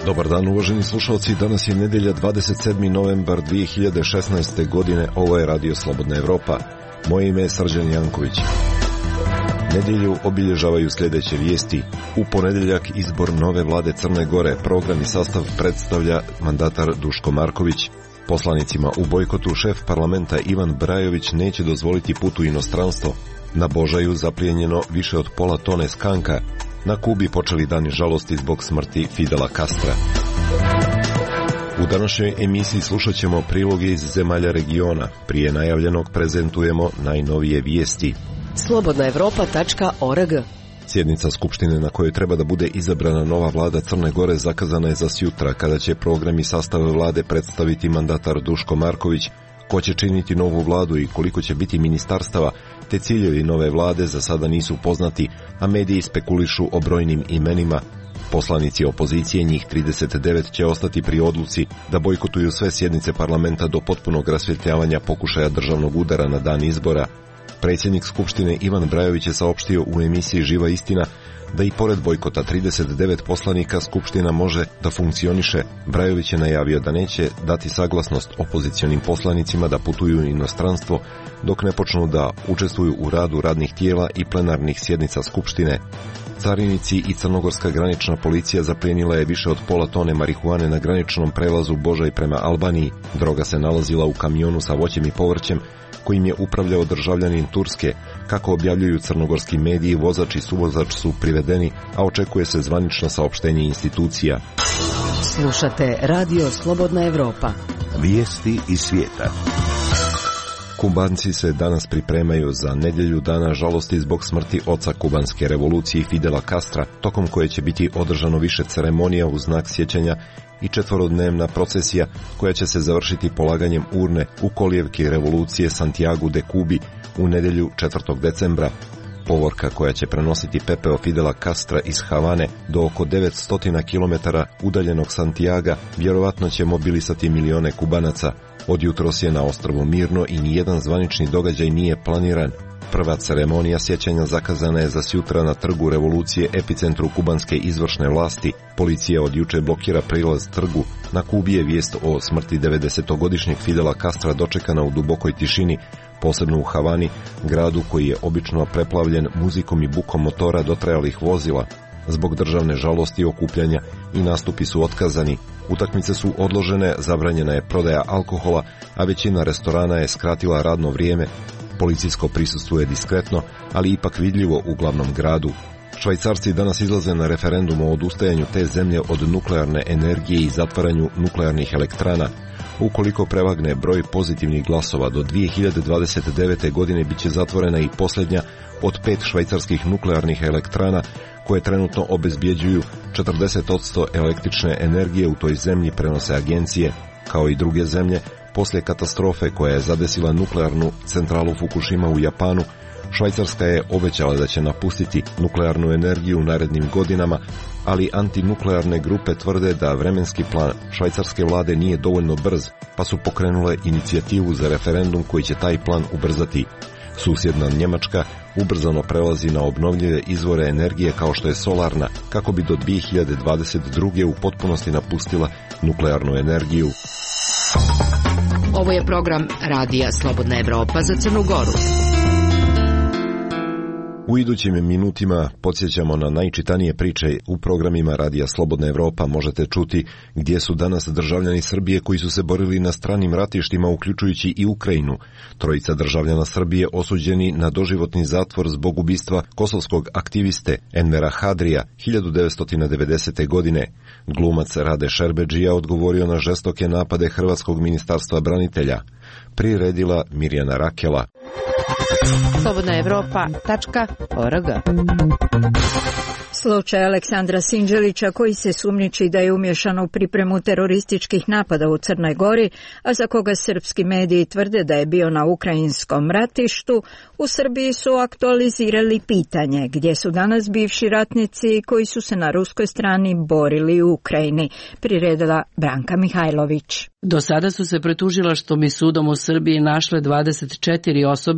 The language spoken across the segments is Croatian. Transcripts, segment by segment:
Dobar dan, uvaženi slušalci, danas je nedjelja 27. novembar 2016. godine, ovo je Radio Slobodna Evropa. Moje ime je Srđan Janković. Nedjelju obilježavaju sljedeće vijesti. U ponedjeljak izbor nove vlade Crne Gore, program i sastav predstavlja mandatar Duško Marković. Poslanicima u bojkotu šef parlamenta Ivan Brajović neće dozvoliti put u inostranstvo. Na Božaju zaplijenjeno više od pola tone skanka. Na Kubi počeli dani žalosti zbog smrti Fidela Castra. U današnjoj emisiji slušat ćemo priloge iz zemalja regiona. Prije najavljenog prezentujemo najnovije vijesti. slobodnaevropa.org. Sjednica Skupštine na kojoj treba da bude izabrana nova vlada Crne Gore zakazana je za sjutra, kada će program i sastav vlade predstaviti mandatar Duško Marković. Ko će činiti novu vladu i koliko će biti ministarstava, te ciljevi nove vlade za sada nisu poznati, a mediji spekulišu o brojnim imenima. Poslanici opozicije, njih 39, će ostati pri odluci da bojkotuju sve sjednice parlamenta do potpunog rasvjetljavanja pokušaja državnog udara na dan izbora. Predsjednik Skupštine Ivan Brajović je saopštio u emisiji Živa istina da i pored bojkota 39 poslanika Skupština može da funkcioniše. Brajović je najavio da neće dati saglasnost opozicionim poslanicima da putuju u inostranstvo dok ne počnu da učestvuju u radu radnih tijela i plenarnih sjednica Skupštine. Carinici i crnogorska granična policija zaplijenila je više od pola tone marihuane na graničnom prelazu Božaj prema Albaniji. Droga se nalazila u kamionu sa voćem i povrćem kojim je upravljao državljanin Turske. Kako objavljuju crnogorski mediji, vozač i suvozač su privedeni, a očekuje se zvanično saopštenje institucija. Slušate Radio Slobodna Evropa. Vijesti iz svijeta. Kubanci se danas pripremaju za nedjelju dana žalosti zbog smrti oca kubanske revolucije Fidela Castra, tokom koje će biti održano više ceremonija u znak sjećanja i četvorodnevna procesija koja će se završiti polaganjem urne u kolijevki revolucije Santiago de Cubi u nedjelju 4. decembra. Povorka koja će prenositi pepeo Fidela Castra iz Havane do oko 900 km udaljenog Santiaga vjerovatno će mobilisati milione Kubanaca. Od jutros je na ostrvu mirno i nijedan zvanični događaj nije planiran. Prva ceremonija sjećanja zakazana je za sjutra na trgu revolucije, epicentru kubanske izvršne vlasti. Policija od juče blokira prilaz trgu. Na Kubi je vijest o smrti 90-godišnjeg Fidela Castra dočekana u dubokoj tišini, posebno u Havani, gradu koji je obično preplavljen muzikom i bukom motora dotrajalih vozila. Zbog državne žalosti okupljanja i nastupi su otkazani. Utakmice su odložene, zabranjena je prodaja alkohola, a većina restorana je skratila radno vrijeme. Policijsko prisustvo je diskretno, ali ipak vidljivo u glavnom gradu. Švajcarci danas izlaze na referendum o odustajanju te zemlje od nuklearne energije i zatvaranju nuklearnih elektrana. Ukoliko prevagne broj pozitivnih glasova, do 2029. godine bit će zatvorena i posljednja od 5 švajcarskih nuklearnih elektrana koje trenutno obezbjeđuju 40% električne energije u toj zemlji, prenose agencije. Kao i druge zemlje, poslije katastrofe koja je zadesila nuklearnu centralu Fukushima u Japanu, Švajcarska je obećala da će napustiti nuklearnu energiju u narednim godinama, ali antinuklearne grupe tvrde da vremenski plan švajcarske vlade nije dovoljno brz, pa su pokrenule inicijativu za referendum koji će taj plan ubrzati. Susjedna Njemačka ubrzano prelazi na obnovljive izvore energije kao što je solarna, kako bi do 2022. u potpunosti napustila nuklearnu energiju. Ovo je program Radija Slobodna Evropa za Crnu Goru. U idućim minutima podsjećamo na najčitanije priče u programima Radija Slobodna Evropa. Možete čuti gdje su danas državljani Srbije koji su se borili na stranim ratištima, uključujući i Ukrajinu. Trojica državljana Srbije osuđeni na doživotni zatvor zbog ubistva kosovskog aktiviste Envera Hadrija 1990. godine. Glumac Rade Šerbedžija odgovorio na žestoke napade Hrvatskog ministarstva branitelja. Priredila Mirjana Rakela. slobodnaevropa.org. Slučaj Aleksandra Sinđelića, koji se sumnjiči da je umješan u pripremu terorističkih napada u Crnoj Gori, a za koga srpski mediji tvrde da je bio na ukrajinskom ratištu, u Srbiji su aktualizirali pitanje gdje su danas bivši ratnici koji su se na ruskoj strani borili u Ukrajini, priredila Branka Mihajlović. Do sada su se pred tužilaštvom i sudom u Srbiji našle 24 osobe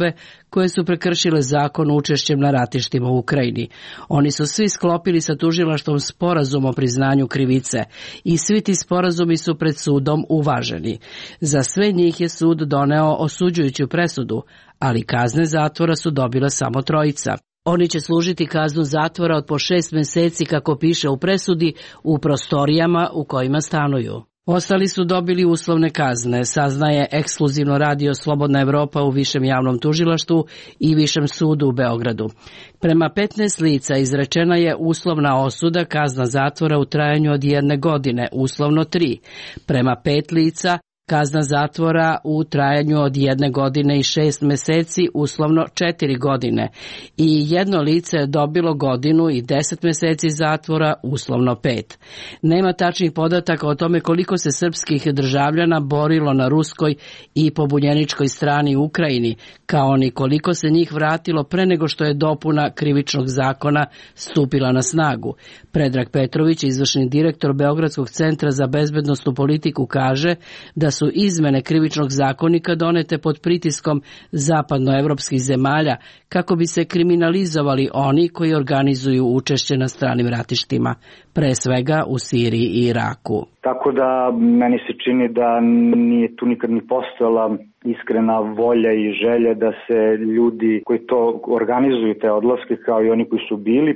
koje su prekršile zakon učešćem na ratištima u Ukrajini. Oni su svi sklopili sa tužilaštvom sporazum o priznanju krivice i svi ti sporazumi su pred sudom uvaženi. Za sve njih je sud doneo osuđujuću presudu, ali kazne zatvora su dobila samo trojica. Oni će služiti kaznu zatvora od po 6 meseci, kako piše u presudi, u prostorijama u kojima stanuju. Ostali su dobili uslovne kazne, saznaje ekskluzivno radio Slobodna Evropa u Višem javnom tužilaštvu i Višem sudu u Beogradu. Prema 15 lica izrečena je uslovna osuda, kazna zatvora u trajanju od 1 godine, uslovno 3. Prema 5 lica kazna zatvora u trajanju od 1 godine i 6 meseci, uslovno 4 godine. I jedno lice je dobilo godinu i 10 meseci zatvora, uslovno 5. Nema tačnih podataka o tome koliko se srpskih državljana borilo na ruskoj i pobunjeničkoj strani u Ukrajini, kao ni koliko se njih vratilo pre nego što je dopuna krivičnog zakona stupila na snagu. Predrag Petrović, izvršni direktor Beogradskog centra za bezbednosnu politiku, kaže da su izmene krivičnog zakonika donete pod pritiskom zapadnoevropskih zemalja kako bi se kriminalizovali oni koji organizuju učešće na stranim ratištima, pre svega u Siriji i Iraku. Tako da meni se čini da nije tu nikad ni postojala iskrena volja i želja da se ljudi koji to organizuju, te odlaske, kao i oni koji su bili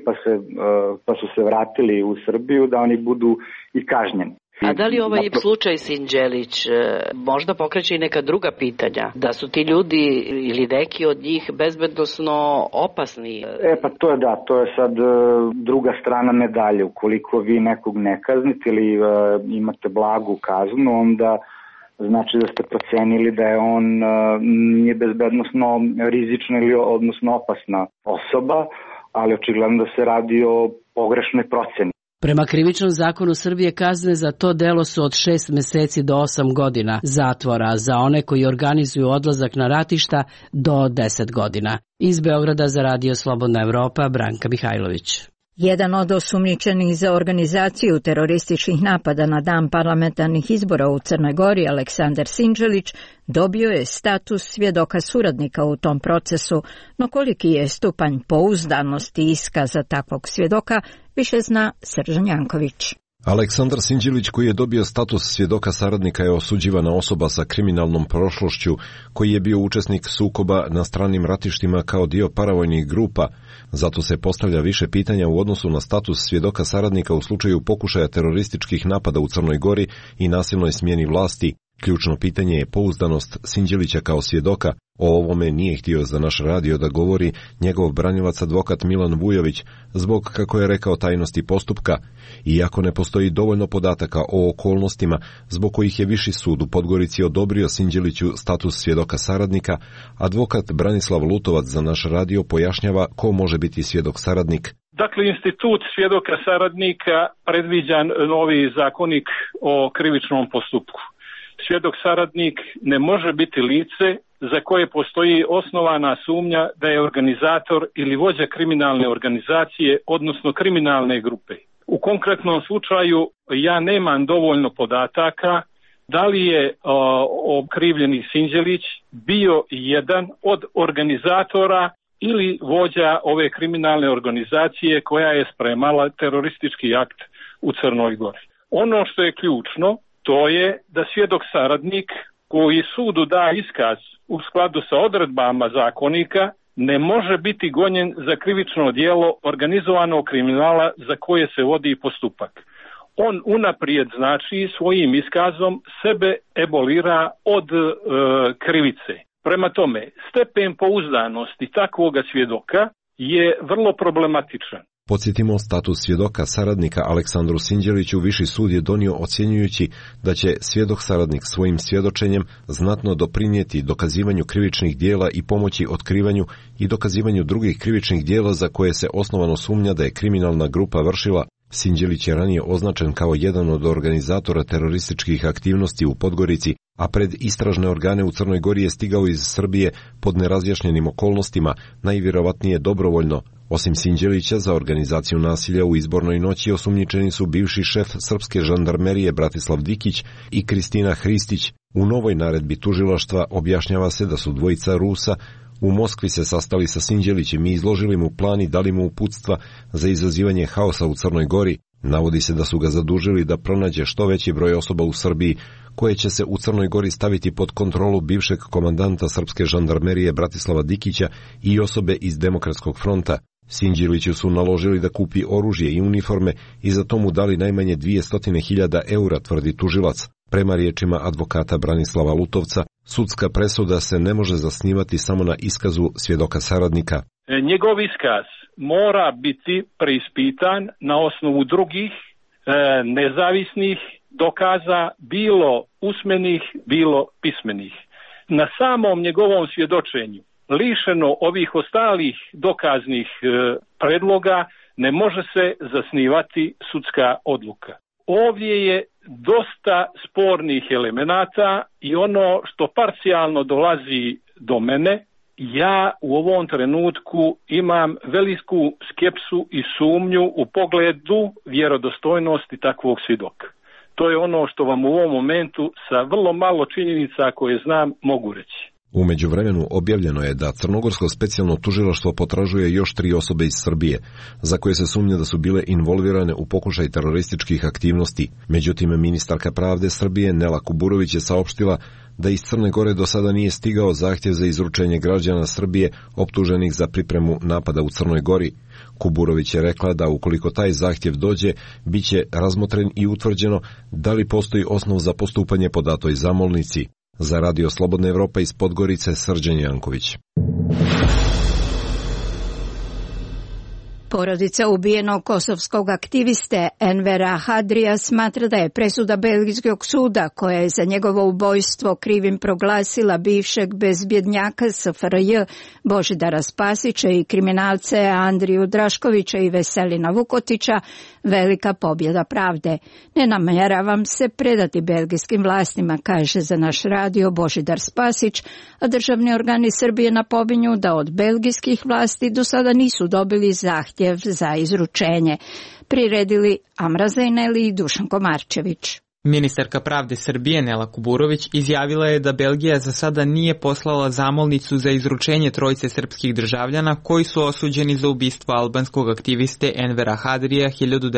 pa su se vratili u Srbiju, da oni budu i kažnjeni. A da li ovaj slučaj Sinđelić možda pokreće i neka druga pitanja? Da su ti ljudi ili neki od njih bezbednosno opasni? Pa to je sad druga strana medalje. Ukoliko vi nekog ne kaznite ili imate blagu kaznu, onda znači da ste procenili da je on nije bezbednosno rizična ili odnosno opasna osoba, ali očigledno da se radi o pogrešnoj proceni. Prema krivičnom zakonu Srbije kazne za to delo su od 6 meseci do 8 godina zatvora, za one koji organizuju odlazak na ratišta do 10 godina. Iz Beograda za radio Slobodna Evropa, Branka Mihajlović. Jedan od osumnjičenih za organizaciju terorističkih napada na dan parlamentarnih izbora u Crnoj Gori, Aleksandar Sinđelić, dobio je status svjedoka suradnika u tom procesu, no koliki je stupanj pouzdanosti iskaza takvog svjedoka, više zna Srđan Janković. Aleksandar Sinđelić, koji je dobio status svjedoka saradnika, je osuđivana osoba sa kriminalnom prošlošću, koji je bio učesnik sukoba na stranim ratištima kao dio paravojnih grupa. Zato se postavlja više pitanja u odnosu na status svjedoka saradnika u slučaju pokušaja terorističkih napada u Crnoj Gori i nasilnoj smjeni vlasti. Ključno pitanje je pouzdanost Sinđelića kao svjedoka. O ovome nije htio za naš radio da govori njegov branilac advokat Milan Vujović, zbog, kako je rekao, tajnosti postupka. Iako ne postoji dovoljno podataka o okolnostima zbog kojih je Viši sud u Podgorici odobrio Sinđeliću status svjedoka saradnika, advokat Branislav Lutovac za naš radio pojašnjava ko može biti svjedok saradnik. Dakle, institut svjedoka saradnika predviđa novi zakonik o krivičnom postupku. Svjedok saradnik ne može biti lice za koje postoji osnovana sumnja da je organizator ili vođa kriminalne organizacije, odnosno kriminalne grupe. U konkretnom slučaju ja nemam dovoljno podataka da li je okrivljeni Sinđelić bio jedan od organizatora ili vođa ove kriminalne organizacije koja je spremala teroristički akt u Crnoj Gori. Ono što je ključno, to je da svjedok saradnik koji sudu da iskaz u skladu sa odredbama zakonika ne može biti gonjen za krivično djelo organizovanog kriminala za koje se vodi postupak. On unaprijed, znači, svojim iskazom sebe ebolira od krivice. Prema tome, stepen pouzdanosti takvoga svjedoka je vrlo problematičan. Podsjetimo, status svjedoka saradnika Aleksandru Sinđeliću Viši sud je donio ocjenjujući da će svjedok saradnik svojim svjedočenjem znatno doprinijeti dokazivanju krivičnih djela i pomoći otkrivanju i dokazivanju drugih krivičnih djela za koje se osnovano sumnja da je kriminalna grupa vršila. Sinđelić je ranije označen kao jedan od organizatora terorističkih aktivnosti u Podgorici, a pred istražne organe u Crnoj Gori je stigao iz Srbije pod nerazjašnjenim okolnostima, najvjerovatnije dobrovoljno. Osim Sinđelića, za organizaciju nasilja u izbornoj noći osumnjičeni su bivši šef srpske žandarmerije Bratislav Dikić i Kristina Hristić. U novoj naredbi tužilaštva objašnjava se da su dvojica Rusa U Moskvi se sastali sa Sinđelićem i izložili mu plan i dali mu uputstva za izazivanje haosa u Crnoj Gori. Navodi se da su ga zadužili da pronađe što veći broj osoba u Srbiji koje će se u Crnoj Gori staviti pod kontrolu bivšeg komandanta srpske žandarmerije Bratislava Dikića i osobe iz Demokratskog fronta. Sinđeliću su naložili da kupi oružje i uniforme i za to mu dali najmanje 200.000 eura, tvrdi tužilac. Prema riječima advokata Branislava Lutovca, sudska presuda se ne može zasnivati samo na iskazu svjedoka saradnika. Njegov iskaz mora biti preispitan na osnovu drugih nezavisnih dokaza, bilo usmenih, bilo pismenih. Na samom njegovom svjedočenju, lišeno ovih ostalih dokaznih predloga, ne može se zasnivati sudska odluka. Ovdje je dosta spornih elemenata i ono što parcijalno dolazi do mene, ja u ovom trenutku imam veliku skepsu i sumnju u pogledu vjerodostojnosti takvog svjedoka. To je ono što vam u ovom momentu sa vrlo malo činjenica koje znam mogu reći. U međuvremenu objavljeno je da Crnogorsko specijalno tužilaštvo potražuje još 3 osobe iz Srbije, za koje se sumnja da su bile involvirane u pokušaj terorističkih aktivnosti. Međutim, ministarka pravde Srbije Nela Kuburović je saopštila da iz Crne Gore do sada nije stigao zahtjev za izručenje građana Srbije optuženih za pripremu napada u Crnoj Gori. Kuburović je rekla da ukoliko taj zahtjev dođe, bit će razmotren i utvrđeno da li postoji osnov za postupanje po datoj zamolnici. Za Radio Slobodna Evropa iz Podgorice, Srđan Janković. Porodica ubijenog kosovskog aktiviste Envera Hadrija smatra da je presuda belgijskog suda, koja je za njegovo ubojstvo krivim proglasila bivšeg bezbjednjaka SFRJ Božidara Spasića i kriminalce Andriju Draškovića i Veselina Vukotića, velika pobjeda pravde. Ne namjeravam se predati belgijskim vlastima, kaže za naš radio Božidar Spasić, a državni organi Srbije napominju da od belgijskih vlasti do sada nisu dobili zahtjev za izručenje. Priredili Amra Zejneli i Dušan Komarčević. Ministarka pravde Srbije Nela Kuburović izjavila je da Belgija za sada nije poslala zamolnicu za izručenje trojice srpskih državljana koji su osuđeni za ubistvo albanskog aktiviste Envera Hadrija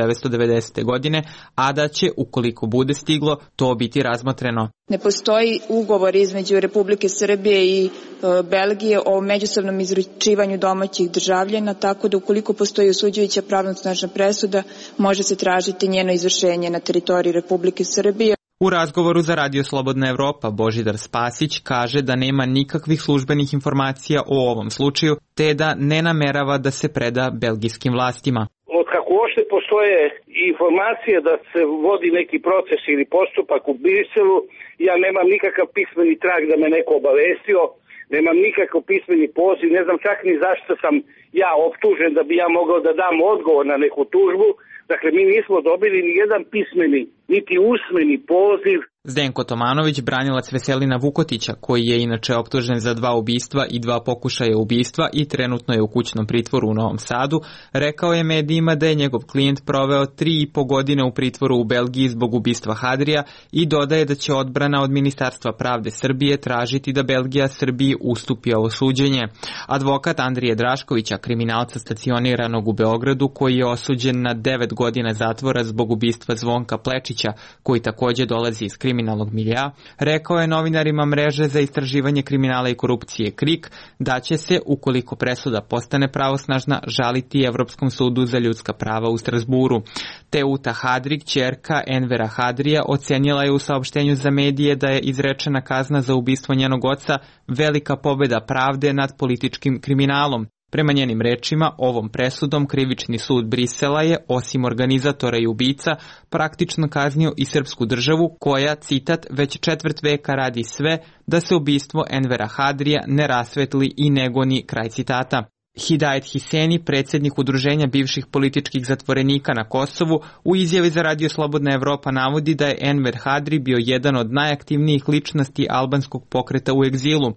1990. godine, a da će, ukoliko bude stiglo, to biti razmotreno. Ne postoji ugovor između Republike Srbije i Belgije o međusobnom izručivanju domaćih državljana, tako da ukoliko postoji osuđujuća pravnosnažna presuda, može se tražiti njeno izvršenje na teritoriji Republike Srbije. U razgovoru za Radio Slobodna Evropa Božidar Spasić kaže da nema nikakvih službenih informacija o ovom slučaju, te da ne namerava da se preda belgijskim vlastima. Otkako uopšte postoje informacije da se vodi neki proces ili postupak u Briselu, ja nemam nikakav pismeni trag da me neko obavestio, nemam nikakav pismeni poziv, ne znam čak ni zašto sam ja optužen da bi ja mogao da dam odgovor na neku tužbu. Dakle, mi nismo dobili ni jedan pismeni, niti usmeni poziv. Zdenko Tomanović, branilac Veselina Vukotića, koji je inače optužen za 2 ubistva i 2 pokušaja ubistva i trenutno je u kućnom pritvoru u Novom Sadu, rekao je medijima da je njegov klijent proveo 3,5 godine u pritvoru u Belgiji zbog ubistva Hadrija i dodaje da će odbrana od Ministarstva pravde Srbije tražiti da Belgija Srbiji ustupi ovo suđenje. Advokat Andrije Draškovića, kriminalca stacioniranog u Beogradu, koji je osuđen na 9 godina zatvora zbog ubistva Zvonka Plečića, koji takođe dolazi iz kriminalnog milja, rekao je novinarima mreže za istraživanje kriminala i korupcije KRIK da će se, ukoliko presuda postane pravosnažna, žaliti Evropskom sudu za ljudska prava u Strasburu. Teuta Hadrik, ćerka Envera Hadrija, ocenila je u saopštenju za medije da je izrečena kazna za ubistvo njenog oca velika pobjeda pravde nad političkim kriminalom. Prema njenim rečima, ovom presudom krivični sud Brisela je, osim organizatora i ubica, praktično kaznio i srpsku državu koja, citat, već 4 veka radi sve da se ubistvo Envera Hadrija ne rasvetli i ne goni, kraj citata. Hidajet Hiseni, predsjednik udruženja bivših političkih zatvorenika na Kosovu, u izjavi za Radio Slobodna Evropa navodi da je Enver Hadri bio jedan od najaktivnijih ličnosti albanskog pokreta u egzilu.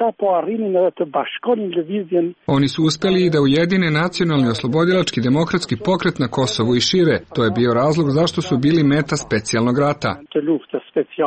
Oni su uspjeli da ujedine nacionalni oslobodilački demokratski pokret na Kosovu i šire. To je bio razlog zašto su bili meta specijalnog rata.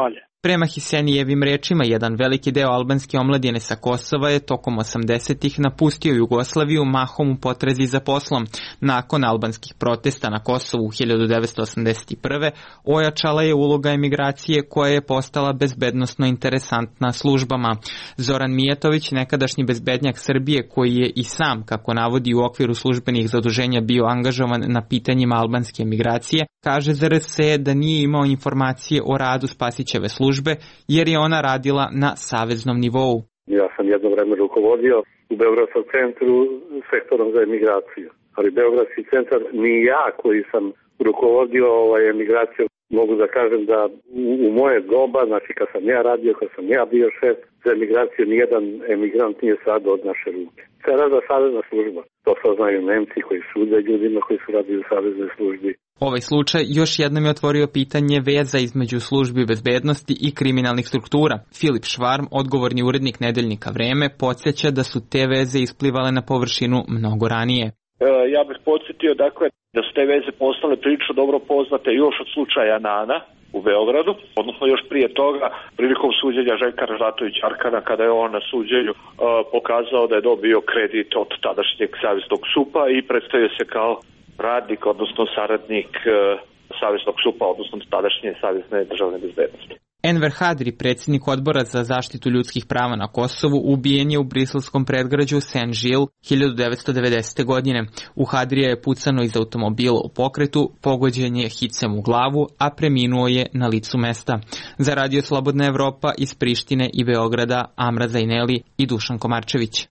Prema Hisenijevim rečima, jedan veliki deo albanske omladine sa Kosova je tokom 80-ih napustio Jugoslaviju mahom u potrazi za poslom. Nakon albanskih protesta na Kosovu 1981. ojačala je uloga emigracije koja je postala bezbednosno interesantna službama. Zoran Mijatović, nekadašnji bezbednjak Srbije koji je i sam, kako navodi u okviru službenih zaduženja, bio angažovan na pitanjima albanske emigracije, kaže za RS da nije imao informacije o radu Spasićeve službe jer je ona radila na saveznom nivou. Ja sam jedno vreme rukovodio u Beogradskom centru sektorom za emigraciju, ali Beogradski centar ni ja koji sam rukovodio emigraciju, mogu da kažem da u moje doba, znači kad sam ja radio, kad sam ja bio šef za emigraciju, nijedan emigrant nije sad od naše ruke. To je rada savezna služba. To saznaju Nemci koji sude ljudima koji su radili u saveznoj službi. Ovaj slučaj još jednom je otvorio pitanje veza između službi bezbednosti i kriminalnih struktura. Filip Švarm, odgovorni urednik nedeljnika Vreme, podsjeća da su te veze isplivale na površinu mnogo ranije. Ja bih podsjetio dakle da su te veze postale prilično dobro poznate još od slučaja Nana u Beogradu, odnosno još prije toga prilikom suđenja Željka Ražnatovića Arkana, kada je on na suđenju pokazao da je dobio kredit od tadašnjeg saveznog SUP-a i predstavio se kao radnik, odnosno saradnik saveznog SUP-a, odnosno tadašnje savezne državne bezbednosti. Enver Hadri, predsjednik odbora za zaštitu ljudskih prava na Kosovu, ubijen je u briselskom predgrađu Saint-Gilles 1990. godine. U Hadrija je pucano iz automobila u pokretu, pogođen je hicem u glavu, a preminuo je na licu mesta. Za Radio Slobodna Evropa iz Prištine i Beograda, Amra Zajneli i Dušan Komarčević.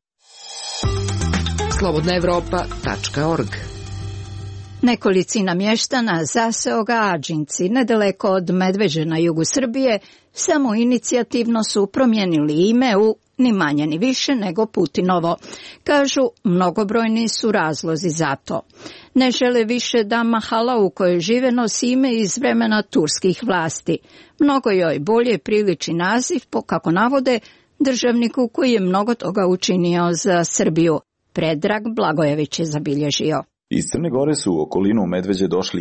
slobodnaevropa.org. Nekolicina mještana zaseo ga Ađinci, nedaleko od Medveđe na jugu Srbije, samo inicijativno su promijenili ime u ni manje ni više nego Putinovo. Kažu, mnogobrojni su razlozi za to. Ne žele više da mahala u kojoj žive nosi ime iz vremena turskih vlasti. Mnogo joj bolje priliči naziv, kako navode, državniku koji je mnogo toga učinio za Srbiju. Predrag Blagojević je zabilježio. Iz Crne Gore su u okolinu Medveđe došli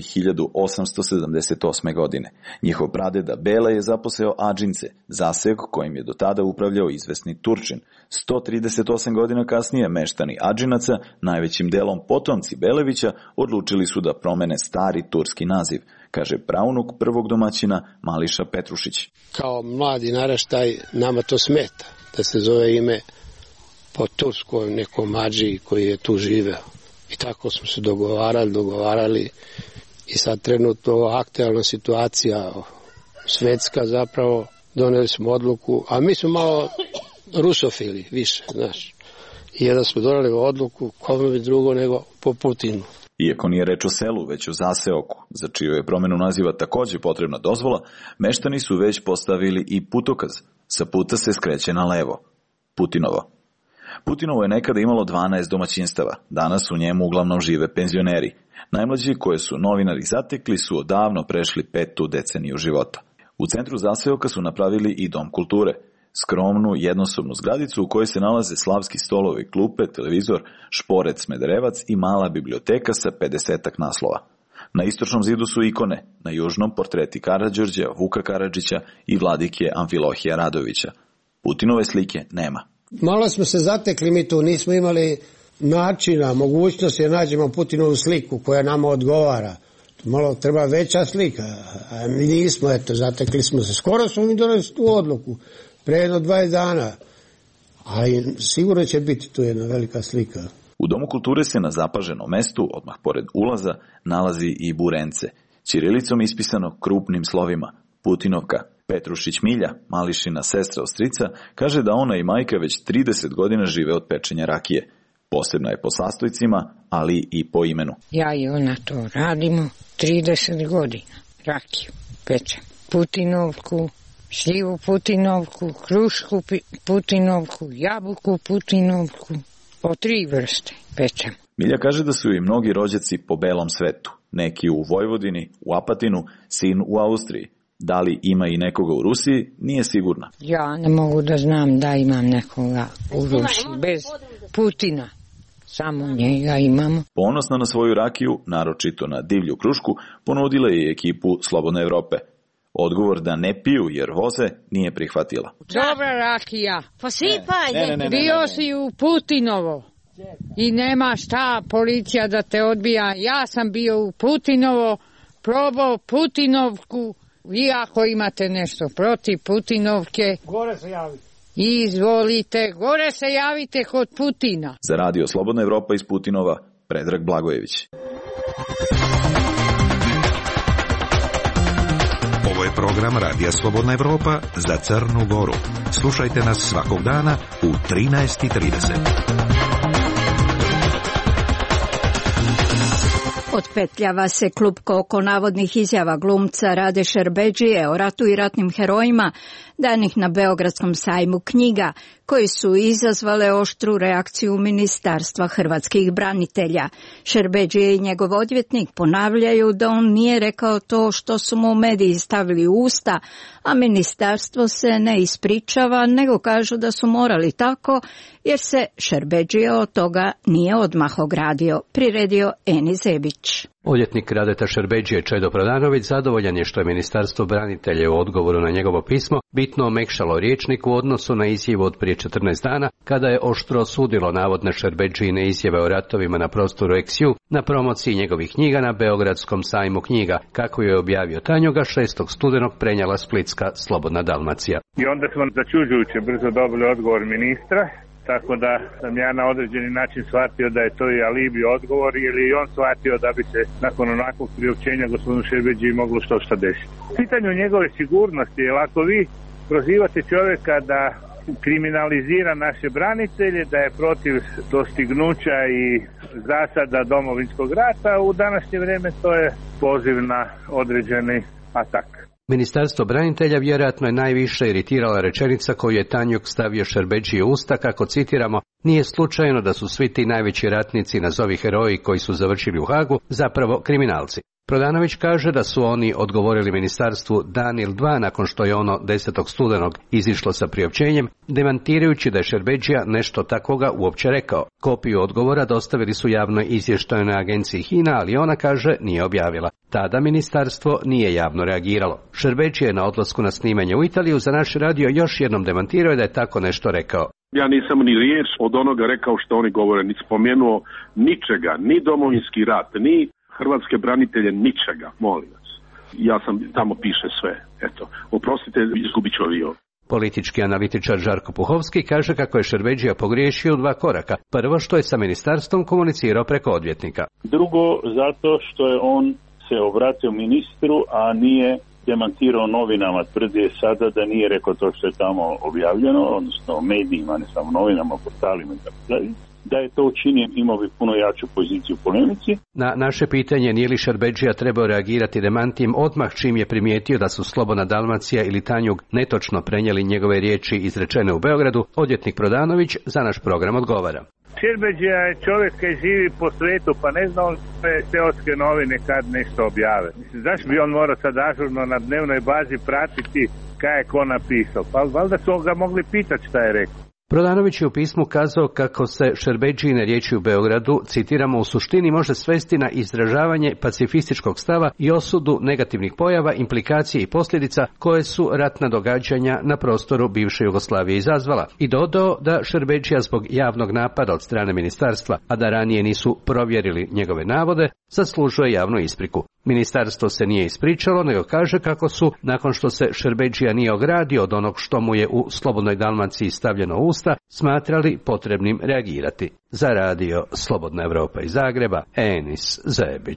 1878. godine. Njihov pradeda Bela je zaposeo Ađince, zaseg kojim je do tada upravljao izvesni Turčin. 138 godina kasnije meštani Ađinaca, najvećim delom potomci Belevića, odlučili su da promene stari turski naziv, kaže praunuk prvog domaćina Mališa Petrušić. Kao mladi naraštaj nama to smeta, da se zove ime po turskom nekom Adži koji je tu živeo. I tako smo se dogovarali i sad trenutno aktualna situacija svetska zapravo, doneli smo odluku, a mi smo malo rusofili više, znaš. I jedan smo doneli odluku, kome bi drugo nego po Putinu. Iako nije reč o selu, već o zaseoku, za čiju je promjenu naziva također potrebna dozvola, meštani su već postavili i putokaz. Sa puta se skreće na levo. Putinovo. Putinovo je nekada imalo 12 domaćinstava, danas u njemu uglavnom žive penzioneri. Najmlađi koje su novinari zatekli su odavno prešli 5. deceniju života. U centru zaseoka su napravili i dom kulture, skromnu jednosobnu zgradicu u kojoj se nalaze slavski stolovi, klupe, televizor, šporet, smederevac i mala biblioteka sa 50-ak naslova. Na istočnom zidu su ikone, na južnom portreti Karađorđa, Vuka Karadžića i vladike Amfilohija Radovića. Putinove slike nema. Malo smo se zatekli mi tu, nismo imali načina, mogućnosti da nađemo Putinovu sliku koja nama odgovara. Malo treba veća slika, a mi nismo, zatekli smo se. Skoro smo mi doneli tu odluku, pre jedno 20 dana, ali sigurno će biti tu jedna velika slika. U Domu kulture se na zapaženom mestu, odmah pored ulaza, nalazi i burence, ćirilicom ispisano krupnim slovima, Putinovka. Petrušić Milja, Mališina sestra ostrica, kaže da ona i majka već 30 godina žive od pečenja rakije. Posebna je po sastojcima, ali i po imenu. Ja i ona to radimo 30 godina. Rakiju pečem. Putinovku, šljivu Putinovku, krušku Putinovku, jabuku Putinovku. Po 3 vrste pečem. Milja kaže da su i mnogi rođaci po belom svetu. Neki u Vojvodini, u Apatinu, sin u Austriji. Da li ima i nekoga u Rusiji, nije sigurna. Ja ne mogu da znam da imam nekoga u Rusiji, bez Putina. Samo njega imamo. Ponosna na svoju rakiju, naročito na divlju krušku, ponudila je ekipu Slobodne Evrope. Odgovor da ne piju jer voze nije prihvatila. Dobra rakija. Pa sipaj. Bio si u Putinovo. I nema šta policija da te odbija. Ja sam bio u Putinovo, probao Putinovku. Vi ako imate nešto protiv Putinovke, gore se javite. Izvolite, gore se javite kod Putina. Za Radio Slobodna Evropa iz Putinova, Predrag Blagojević. Ovo je program Radija Slobodna Evropa za Crnu Goru. Slušajte nas svakog dana u 13:30. Otpetljava se klupko oko navodnih izjava glumca Rade Šerbedžije o ratu i ratnim herojima danih na Beogradskom sajmu knjiga, koji su izazvale oštru reakciju Ministarstva hrvatskih branitelja. Šerbedžije i njegov odvjetnik ponavljaju da on nije rekao to što su mu mediji stavili u usta, a ministarstvo se ne ispričava, nego kažu da su morali tako, jer se Šerbedžije od toga nije odmah ogradio, priredio Eni Zebić. Odvjetnik Radeta Šerbedžije Čedo Prodanović zadovoljan je što je Ministarstvo branitelja u odgovoru na njegovo pismo bitno omekšalo rječnik u odnosu na izjavu od prije 14 dana, kada je oštro osudilo navodne Šerbedžijine izjave o ratovima na prostoru Eksiju na promociji njegovih knjiga na Beogradskom sajmu knjiga, kako je objavio Tanjuga 6. studenog prenijela splitska Slobodna Dalmacija. I onda smo začuđujuće brzo dobili odgovor ministra, tako da sam ja na određeni način shvatio da je to i alibi odgovor, ili i on shvatio da bi se nakon onakvog priopćenja gospodinu Šerbedžiji moglo što desiti. Pitanju njegove sigurnosti, jer ako vi prozivate čovjeka da kriminalizira naše branitelje, da je protiv dostignuća i zasada Domovinskog rata, u današnje vrijeme to je poziv na određeni atak. Ministarstvo branitelja vjerojatno je najviše iritirala rečenica koju je Tanjug stavio Šerbedžiji u usta, kako citiramo, nije slučajno da su svi ti najveći ratnici, nazovi heroji koji su završili u Hagu, zapravo kriminalci. Prodanović kaže da su oni odgovorili ministarstvu dan ili dva nakon što je ono 10. studenog izišlo sa priopćenjem, demantirajući da je Šerbedžija nešto takvoga uopće rekao. Kopiju odgovora dostavili su javnoj izvještajnoj agenciji HINA, ali ona, kaže, nije objavila. Tada ministarstvo nije javno reagiralo. Šerbedžija je na odlasku na snimanje u Italiju za naš radio još jednom demantirao da je tako nešto rekao. Ja nisam ni riječ od onoga rekao što oni govore, ni spomenuo ničega, ni Domovinski rat, ni hrvatske branitelje, ničega, molim vas. Ja sam, tamo piše sve. Eto, oprostite, izgubit ću avion. Politički analitičar Žarko Puhovski kaže kako je Šerbedžija pogriješio u 2 koraka. Prvo, što je sa ministarstvom komunicirao preko odvjetnika. Drugo, zato što je on se obratio ministru, a nije demantirao novinama. Tvrdi je sada da nije rekao to što je tamo objavljeno, odnosno medijima, ne samo novinama, portalima i tako dalje. Da je to učinio, imao bi puno jaču poziciju u polemici. Na naše pitanje nije li Šerbedžija trebao reagirati demantijem odmah čim je primijetio da su Slobodna Dalmacija ili Tanjug netočno prenijeli njegove riječi izrečene u Beogradu, odvjetnik Prodanović za naš program odgovara. Šerbedžija je čovjek koji živi po svetu, pa ne zna on sve seoske novine kad nešto objave. Mislim, zašto bi on morao sad ažurno na dnevnoj bazi pratiti kaj je ko napisao? Pa valjda su ga mogli pitati šta je rekao. Prodanović je u pismu kazao kako se Šerbedžijine riječi u Beogradu, citiramo, u suštini može svesti na izražavanje pacifističkog stava i osudu negativnih pojava, implikacije i posljedica koje su ratna događanja na prostoru bivše Jugoslavije izazvala. I dodao da Šerbedžija zbog javnog napada od strane ministarstva, a da ranije nisu provjerili njegove navode, zaslužuje javnu ispriku. Ministarstvo se nije ispričalo, nego kaže kako su, nakon što se Šerbedžija nije ogradio od onog što mu je u Slobodnoj Dalmaciji stavljeno u usta, smatrali potrebnim reagirati. Za radio Slobodna Evropa iz Zagreba, Enis Zebić.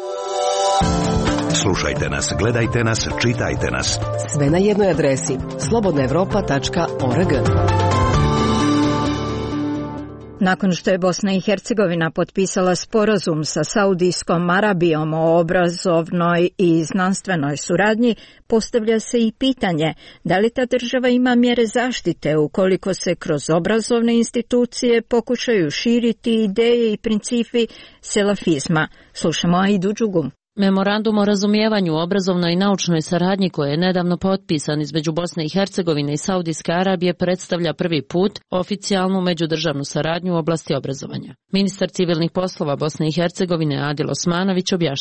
Slušajte nas, gledajte nas, čitajte nas. Sve na jednoj adresi slobodnaevropa.org. Nakon što je Bosna i Hercegovina potpisala sporazum sa Saudijskom Arabijom o obrazovnoj i znanstvenoj suradnji, postavlja se i pitanje da li ta država ima mjere zaštite ukoliko se kroz obrazovne institucije pokušaju širiti ideje i principi selafizma. Slušamo Aidu Đugu. Memorandum o razumijevanju u obrazovnoj i naučnoj saradnji koji je nedavno potpisan između Bosne i Hercegovine i Saudijske Arabije predstavlja prvi put oficijalnu međudržavnu saradnju u oblasti obrazovanja. Ministar civilnih poslova Bosne i Hercegovine Adil Osmanović objašnjava.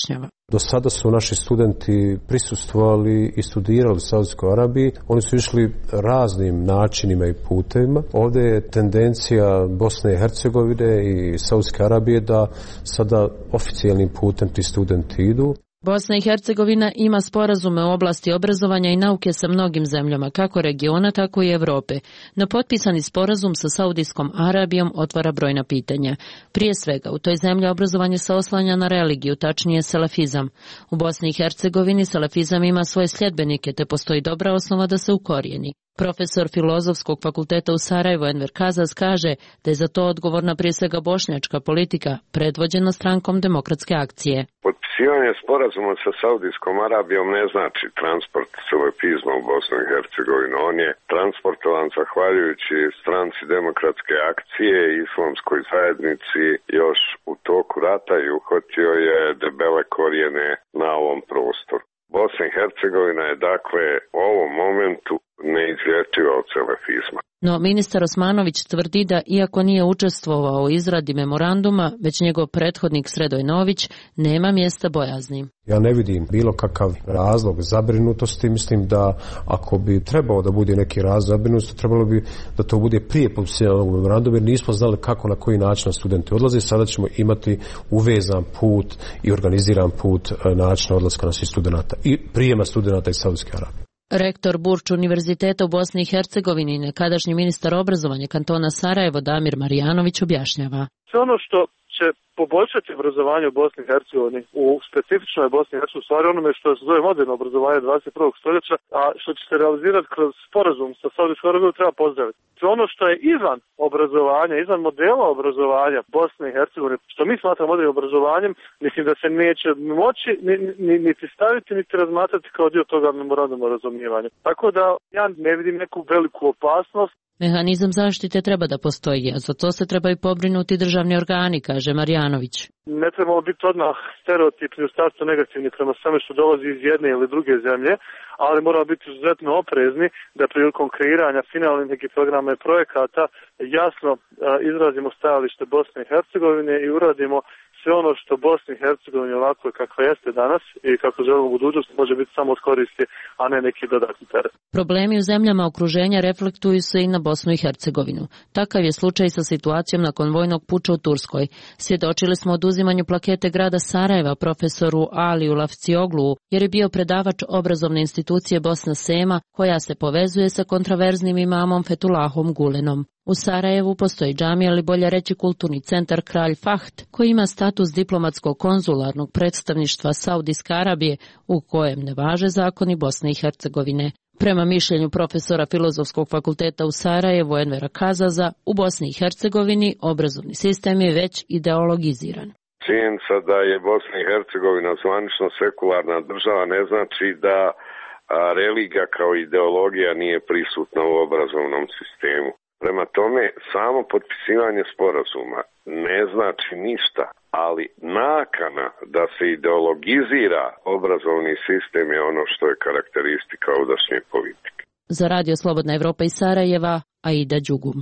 Do sada su naši studenti prisustvovali i studirali u Saudijskoj Arabiji. Oni su išli raznim načinima i putevima. Ovdje je tendencija Bosne i Hercegovine i Saudijske Arabije da sada oficijalnim putem ti studenti idu. Bosna i Hercegovina ima sporazume u oblasti obrazovanja i nauke sa mnogim zemljama, kako regiona, tako i Evrope. No potpisani sporazum sa Saudijskom Arabijom otvara brojna pitanja. Prije svega, u toj zemlji obrazovanje se oslanja na religiju, tačnije selefizam. U Bosni i Hercegovini selefizam ima svoje sljedbenike, te postoji dobra osnova da se ukorijeni. Profesor Filozofskog fakulteta u Sarajevu Enver Kazaz kaže da je za to odgovorna prije svega bošnjačka politika, predvođena strankom Demokratske akcije. Potpisivanje sporazuma sa Saudijskom Arabijom ne znači transport selefizma u Bosnu i Hercegovinu. On je transportovan zahvaljujući stranci Demokratske akcije i islamskoj zajednici još u toku rata i uhvatio je debele korijene na ovom prostoru. Bosna i Hercegovina je dakle u ovom momentu neizlječiva od selefizma. No ministar Osmanović tvrdi da iako nije učestvovao u izradi memoranduma, već njegov prethodnik Sredoj Nović, nema mjesta bojazni. Ja ne vidim bilo kakav razlog zabrinutosti. Mislim da ako bi trebao da bude neki razlog zabrinutosti, trebalo bi da to bude prije potpisivanja ovog memoranduma, jer nismo znali kako, na koji način studenti odlaze. Sada ćemo imati uvezan put i organiziran put načina odlaska naših studenata i prijema studenata iz Saudijske Arabije. Rektor Burč Univerziteta u Bosni i Hercegovini i nekadašnji ministar obrazovanja kantona Sarajevo Damir Marijanović objašnjava. Sve ono što će poboljšati obrazovanje u Bosni i Hercegovini, u specifičnoj Bosni i Hercegovini, stvari onome što se zove moderno obrazovanje 21. stoljeća, a što će se realizirati kroz sporazum sa Saudijskom Arabijom, treba pozdraviti. Sve ono što je izvan obrazovanja, izvan modela obrazovanja Bosne i Hercegovine, što mi smatramo modernim obrazovanjem, mislim da se neće moći niti staviti, niti razmatrati kao dio toga memoranduma o razumijevanju. Tako da ja ne vidim neku veliku opasnost. Mehanizam zaštite treba da postoji, a za to se trebaju pobrinuti državni organi, kaže Marijanović. Ne trebamo biti odmah stereotipni u startu negativni prema svemu što dolazi iz jedne ili druge zemlje, ali moramo biti izuzetno oprezni da prilikom kreiranja finalnih nekih programa i projekata jasno izrazimo stajalište Bosne i Hercegovine i uradimo sve ono što Bosni i Hercegovini ovako kakva jeste danas i kako želimo u budućnosti može biti samo od koristi, a ne neki dodatni teret. Problemi u zemljama okruženja reflektuju se i na Bosnu i Hercegovinu. Takav je slučaj sa situacijom nakon vojnog puča u Turskoj. Svjedočili smo oduzimanju plakete grada Sarajeva profesoru Aliju Lavcioglu, jer je bio predavač obrazovne institucije Bosna Sema, koja se povezuje sa kontraverznim imamom Fetulahom Gulenom. U Sarajevu postoji džamija, ili bolje reći kulturni centar Kralj Fahd, koji ima status diplomatskog konzularnog predstavništva Saudijske Arabije, u kojem ne važe zakoni Bosne i Hercegovine. Prema mišljenju profesora Filozofskog fakulteta u Sarajevu Envera Kazaza, u Bosni i Hercegovini obrazovni sistem je već ideologiziran. Činjenica da je Bosna i Hercegovina zvanično sekularna država ne znači da religija kao ideologija nije prisutna u obrazovnom sistemu. Prema tome, samo potpisivanje sporazuma ne znači ništa, ali nakana da se ideologizira obrazovni sistem je ono što je karakteristika ovdašnje politike. Za Radio Slobodna Evropa iz Sarajeva, Aida Đugum.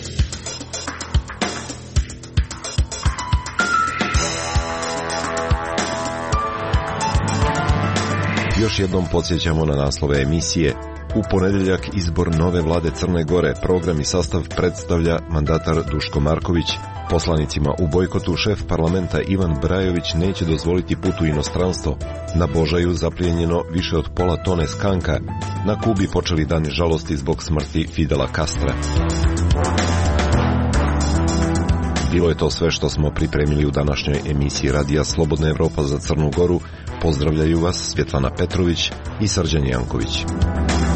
Još jednom podsjećamo na naslove emisije. U ponedjeljak izbor nove vlade Crne Gore, program i sastav predstavlja mandatar Duško Marković. Poslanicima u bojkotu šef parlamenta Ivan Brajović neće dozvoliti put u inostranstvo. Na Božaju zaplijenjeno više od pola tone skanka. Na Kubi počeli dani žalosti zbog smrti Fidela Castra. Bilo je to sve što smo pripremili u današnjoj emisiji Radija Slobodna Evropa za Crnu Goru. Pozdravljaju vas Svjetlana Petrović i Srđan Janković.